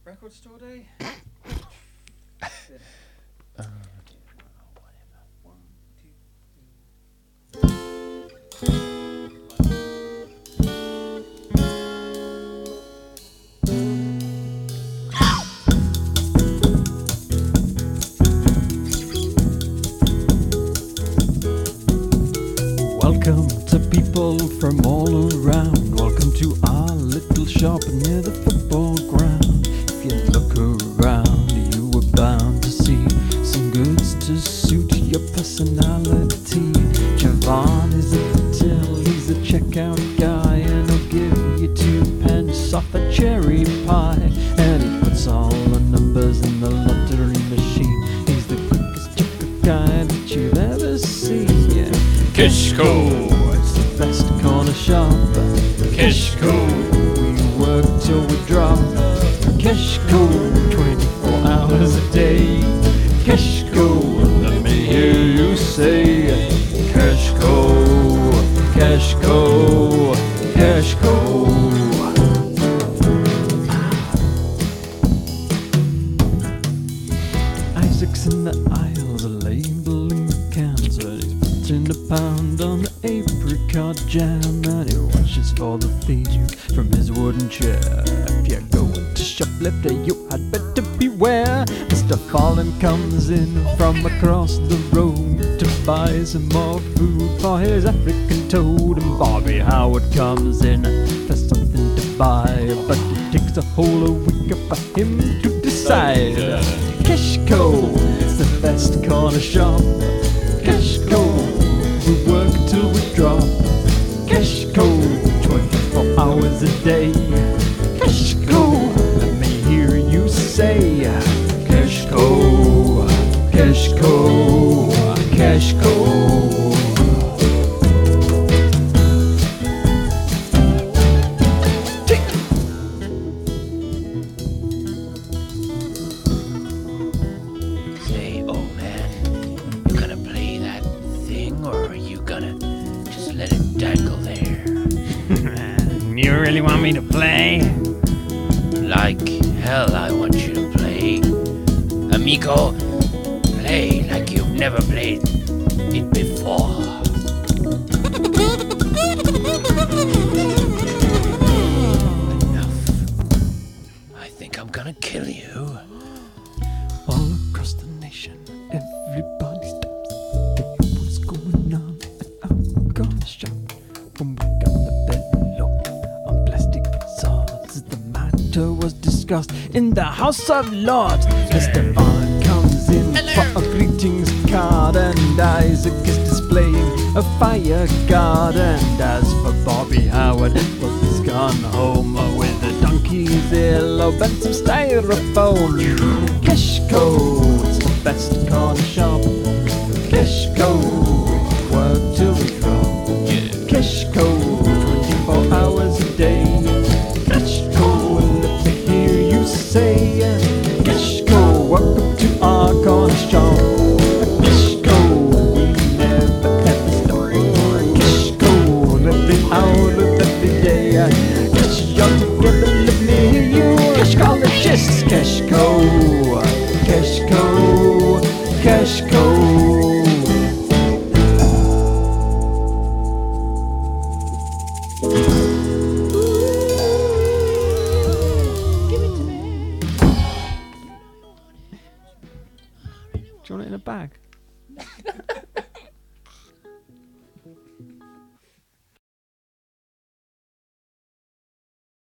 Record store day? Welcome to people from all around. Welcome to our little shop near the football ground. If you look around, you are bound to see some goods to suit your personality. Javon is at the till, he's a checkout guy, and he'll give you 2 pence off a cherry pie. And he puts all the numbers in the lottery machine. He's the quickest checkout guy that you've ever seen. Yeah. Kishko, It's the best corner shop. Kishko, We work till we drop. Keshko, 24 hours a day. Keshko, let me hear you say Keshko, Keshko, Keshko. Isaac's in the aisles labeling the cans, but he's putting a pound on the apricot jam, and he watches for the thief from his wooden chair. If you're going to shoplifter, you had better beware. Mr. Fallon comes in from across the road to buy some more food for his African toad, and Bobby Howard comes in for something to buy, but it takes a whole week for him to decide. Keshko, it's the best corner shop. Keshko, we work till we drop. Keshko, 24 hours a day. Keshko, let me hear you say Keshko, Keshko, Keshko. Say, old man, you gonna play that thing, or are you gonna just let it dangle there? You really want me to play? Like hell, I want you to play. Amigo, play like you've never played it before. Enough. I think I'm gonna kill you. All across the nation, everybody stops to hear what's going on at our corner shop. When we got the bellow on plastic swords, the matter was discussed in the House of Lords. Mr. Vaughn comes in for a greetings card, and Isaac is displaying a fire guard. And as for Bobby Howard, well, he's gone home with a donkey's earlobe and some styrofoam. Keshko, it's the best corner shop. Keshko, work till we drop. Keshko, 24 hours a day. Keshko, let me hear you say Keshko, welcome to our corner shop. Keshko, we never ever stop. Keshko, every hour of every day. Keshko, together, let me hear you. Keshkologist, Keshko, Keshko, Keshko. Do you want it in a bag?